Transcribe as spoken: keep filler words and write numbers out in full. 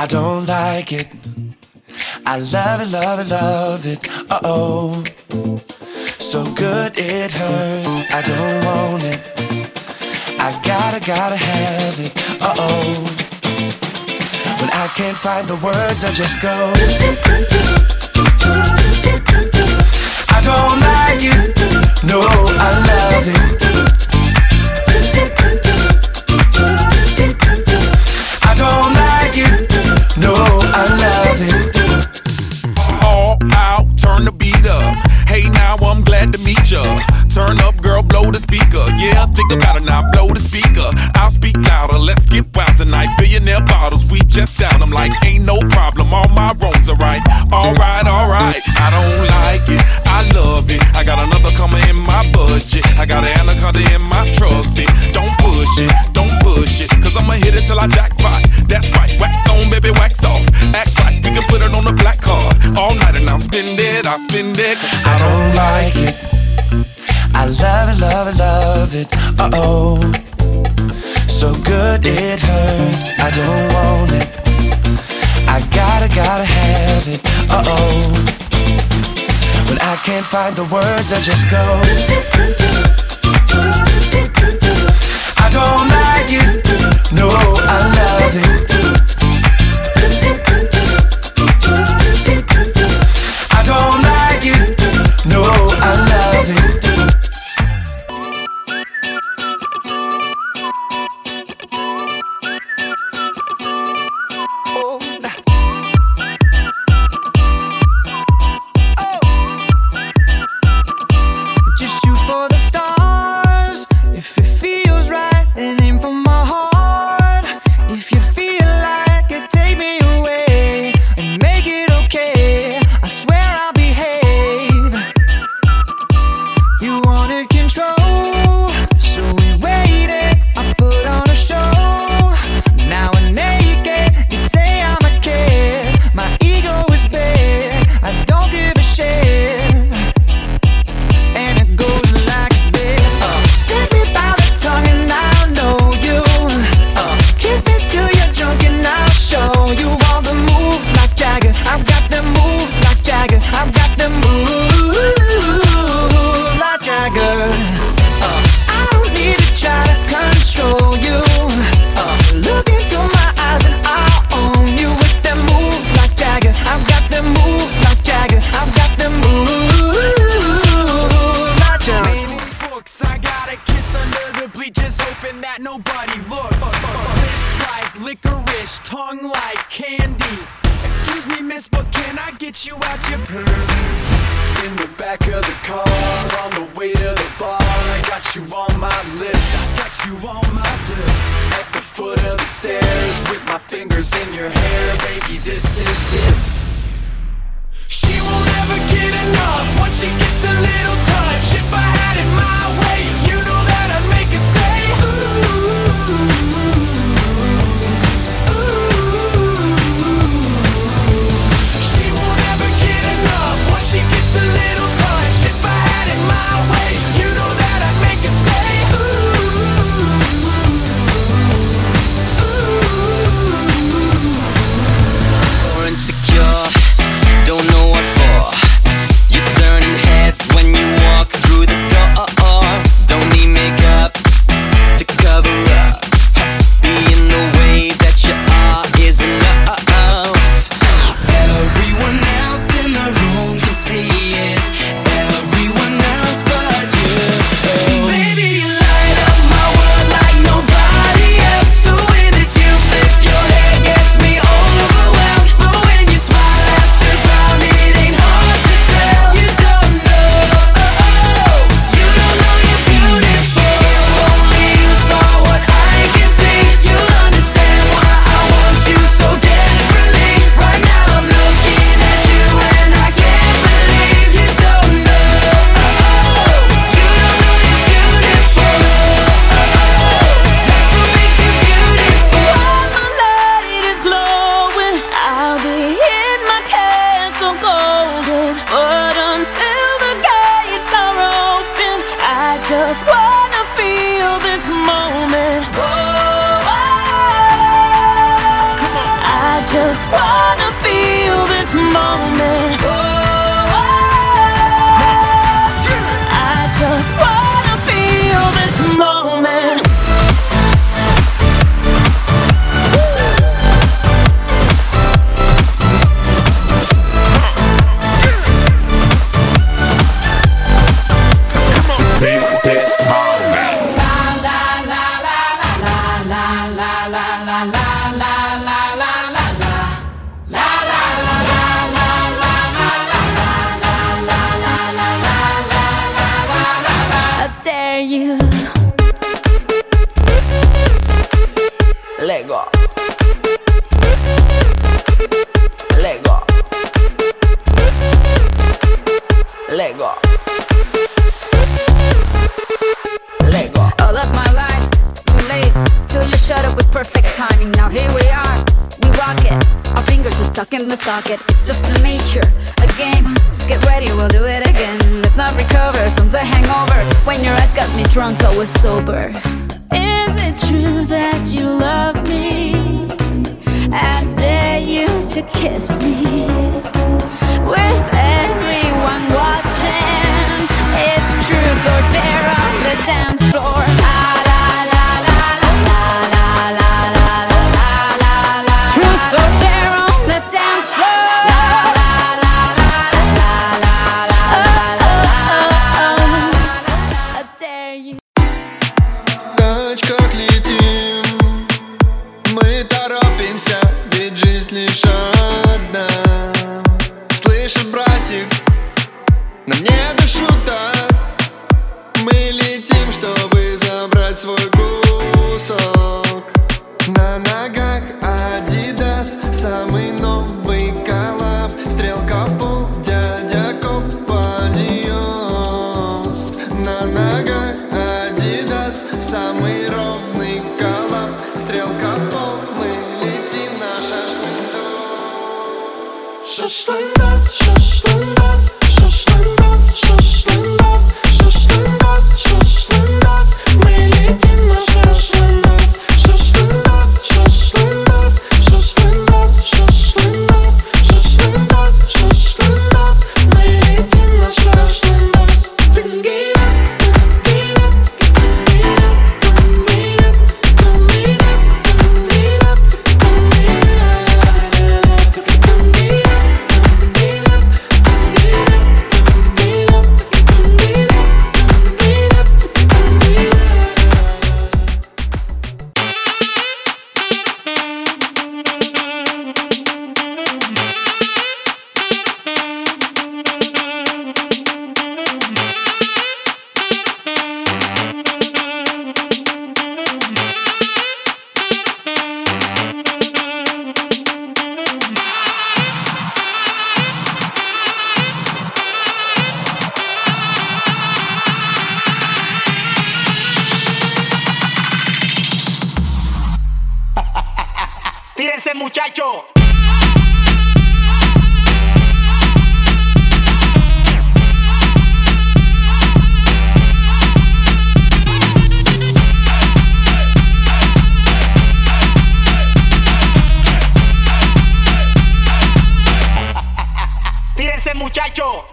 I don't like it. I love it, love it, love it. Uh-oh. So good it hurts. I don't want it. I gotta, gotta have it. Uh-oh. When I can't find the words, I just go. I don't like it. No, I love it. I don't like it. No, I love it. All out, turn the beat up. Hey, now I'm glad to meet ya. Turn up, girl, blow the speaker. Yeah, think about it now, blow the speaker. I'll speak louder, let's get wild tonight. Billionaire bottles, we just down. I'm like, ain't no problem, all my wrongs are right. Alright, alright, I don't like it, I love it. I got another coming in my budget. I got an anaconda in my truck fit. Don't push it, don't push it, cause I'ma hit it till I jackpot. That's right, wax on, baby, wax off. Act right, we can put it on the black card. All night and I'll spend it, I'll spend it, cause I don't like it. I love it, love it, love it. Uh-oh. So good it hurts. I don't want it. I gotta, gotta have it. Uh-oh. When I can't find the words, I just go. I don't like it. No, I love it. I don't like it. No, I love it. just dare you? Lego. Lego. Lego. Lego. All of my life, too late, till you shut up with perfect timing. Now here we are, we rock it. Our fingers are stuck in the socket. It's just a nature, a game. Get ready, we'll do it again. Let's not recover from the hangover. When your eyes got me drunk, I was sober. Is it true that you love me? I dare you to kiss me. With everyone watching, it's truth or dare on the dance floor. La la la la la la la la la la la. Truth or dare on the dance floor. La la la la la la la la. I dare you. В тачках летим, мы торопимся, ведь жизнь лишь одна. Слышишь, братик, нам не до шуток. Мы летим, чтобы забрать свой кусок. На ногах Adidas, самый новый коллаб. Стрелка в пол, дядя Копадиос. На ногах Adidas, самый ровный коллаб. Стрелка в пол, мы летим на шашлындос. Шашлындос, шашлындос, шашлындос, шашлындос, шашлындос, шашлындос. Мы летим на шашлындос. Шашлындос, шашлындос, шашлындос, шашлындос, шашлындос, шашлындос. Мы летим на шашлындос. Тунгида, тунгида, тунгида, тунгида, тунгида, тунгида, ¡Tírense, muchachos! ¡Tírense, muchachos!